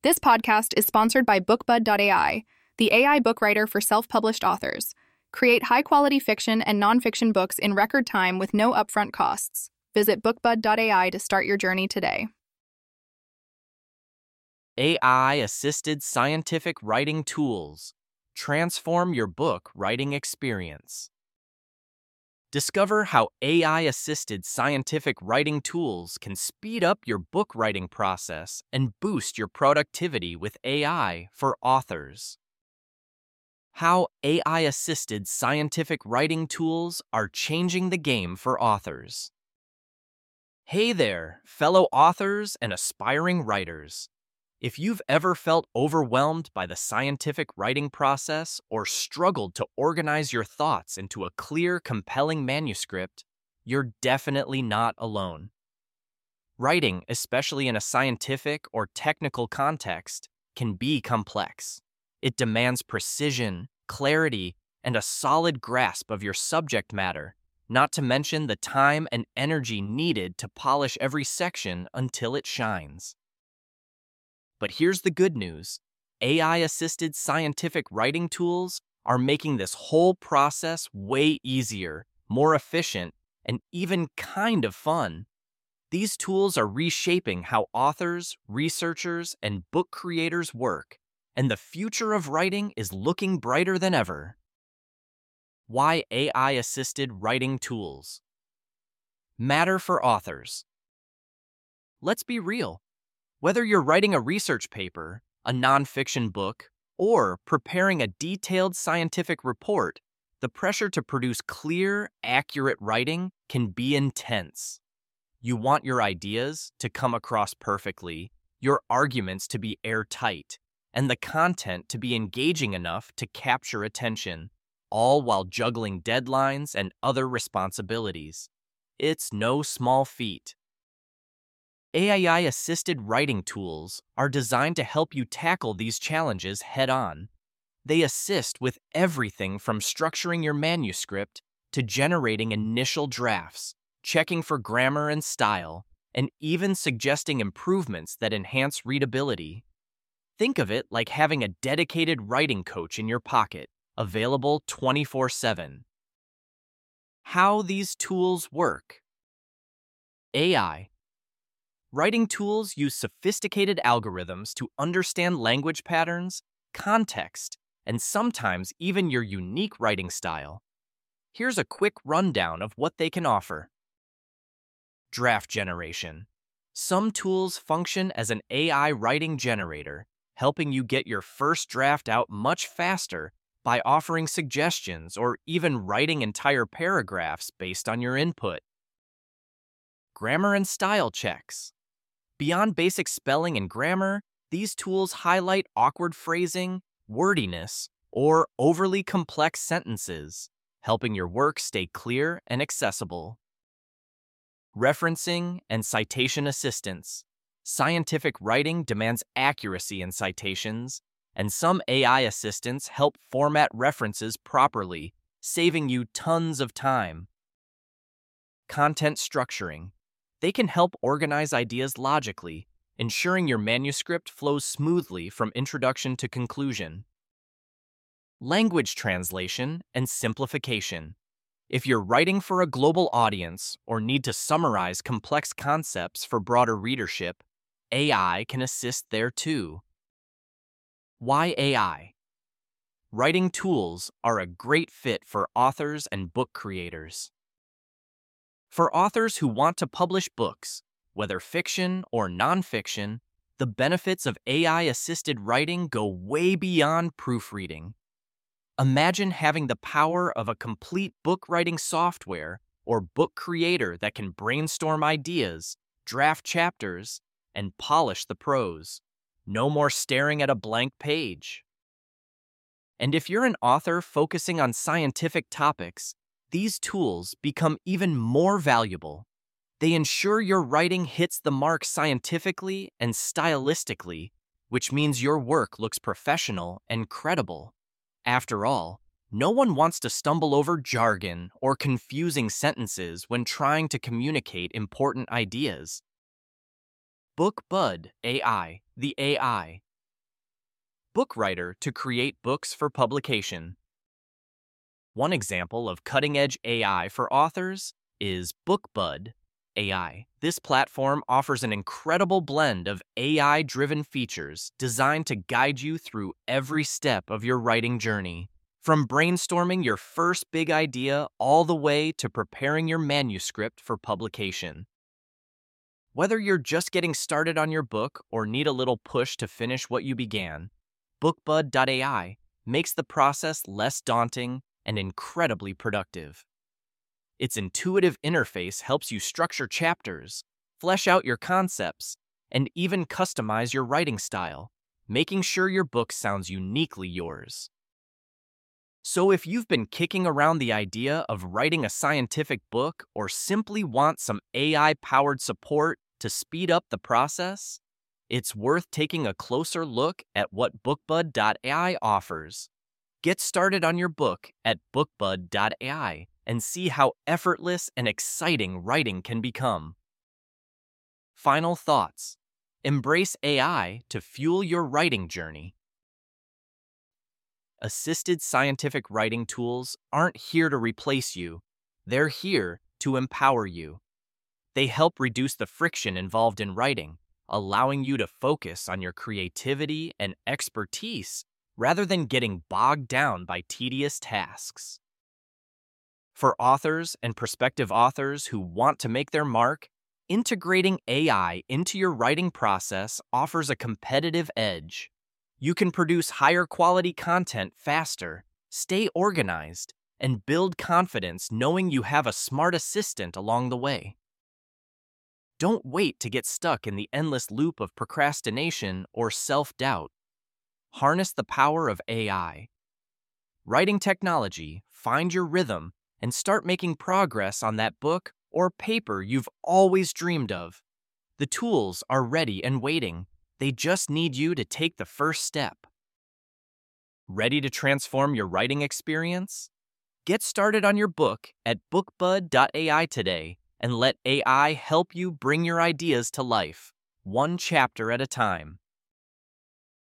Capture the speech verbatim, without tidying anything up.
This podcast is sponsored by BookBud dot A I, the A I book writer for self-published authors. Create high-quality fiction and nonfiction books in record time with no upfront costs. Visit BookBud dot A I to start your journey today. A I-assisted scientific writing tools. Transform your book writing experience. Discover how A I-assisted scientific writing tools can speed up your book writing process and boost your productivity with A I for authors. How A I-assisted scientific writing tools are changing the game for authors. Hey there, fellow authors and aspiring writers. If you've ever felt overwhelmed by the scientific writing process or struggled to organize your thoughts into a clear, compelling manuscript, you're definitely not alone. Writing, especially in a scientific or technical context, can be complex. It demands precision, clarity, and a solid grasp of your subject matter, not to mention the time and energy needed to polish every section until it shines. But here's the good news. A I-assisted scientific writing tools are making this whole process way easier, more efficient, and even kind of fun. These tools are reshaping how authors, researchers, and book creators work, and the future of writing is looking brighter than ever. Why A I-assisted writing tools matter for authors? Let's be real. Whether you're writing a research paper, a nonfiction book, or preparing a detailed scientific report, the pressure to produce clear, accurate writing can be intense. You want your ideas to come across perfectly, your arguments to be airtight, and the content to be engaging enough to capture attention, all while juggling deadlines and other responsibilities. It's no small feat. A I-assisted writing tools are designed to help you tackle these challenges head-on. They assist with everything from structuring your manuscript to generating initial drafts, checking for grammar and style, and even suggesting improvements that enhance readability. Think of it like having a dedicated writing coach in your pocket, available twenty-four seven. How these tools work. A I Writing tools use sophisticated algorithms to understand language patterns, context, and sometimes even your unique writing style. Here's a quick rundown of what they can offer. Draft generation. Some tools function as an A I writing generator, helping you get your first draft out much faster by offering suggestions or even writing entire paragraphs based on your input. Grammar and style checks. Beyond basic spelling and grammar, these tools highlight awkward phrasing, wordiness, or overly complex sentences, helping your work stay clear and accessible. Referencing and citation assistance. Scientific writing demands accuracy in citations, and some A I assistants help format references properly, saving you tons of time. Content structuring. They can help organize ideas logically, ensuring your manuscript flows smoothly from introduction to conclusion. Language translation and simplification. If you're writing for a global audience or need to summarize complex concepts for broader readership, A I can assist there too. Why A I? Writing tools are a great fit for authors and book creators. For authors who want to publish books, whether fiction or nonfiction, the benefits of A I-assisted writing go way beyond proofreading. Imagine having the power of a complete book writing software or book creator that can brainstorm ideas, draft chapters, and polish the prose. No more staring at a blank page. And if you're an author focusing on scientific topics, these tools become even more valuable. They ensure your writing hits the mark scientifically and stylistically, which means your work looks professional and credible. After all, no one wants to stumble over jargon or confusing sentences when trying to communicate important ideas. BookBud A I, the A I, BookWriter to create books for publication. One example of cutting-edge A I for authors is BookBud A I. This platform offers an incredible blend of A I-driven features designed to guide you through every step of your writing journey. From brainstorming your first big idea all the way to preparing your manuscript for publication. Whether you're just getting started on your book or need a little push to finish what you began, BookBud dot A I makes the process less daunting and incredibly productive. Its intuitive interface helps you structure chapters, flesh out your concepts, and even customize your writing style, making sure your book sounds uniquely yours. So if you've been kicking around the idea of writing a scientific book or simply want some A I-powered support to speed up the process, it's worth taking a closer look at what BookBud dot A I offers. Get started on your book at BookBud dot A I and see how effortless and exciting writing can become. Final thoughts. Embrace A I to fuel your writing journey. Assisted scientific writing tools aren't here to replace you. They're here to empower you. They help reduce the friction involved in writing, allowing you to focus on your creativity and expertise rather than getting bogged down by tedious tasks. For authors and prospective authors who want to make their mark, integrating A I into your writing process offers a competitive edge. You can produce higher quality content faster, stay organized, and build confidence knowing you have a smart assistant along the way. Don't wait to get stuck in the endless loop of procrastination or self-doubt. Harness the power of A I. Writing technology, find your rhythm, and start making progress on that book or paper you've always dreamed of. The tools are ready and waiting. They just need you to take the first step. Ready to transform your writing experience? Get started on your book at BookBud dot A I today and let A I help you bring your ideas to life, one chapter at a time.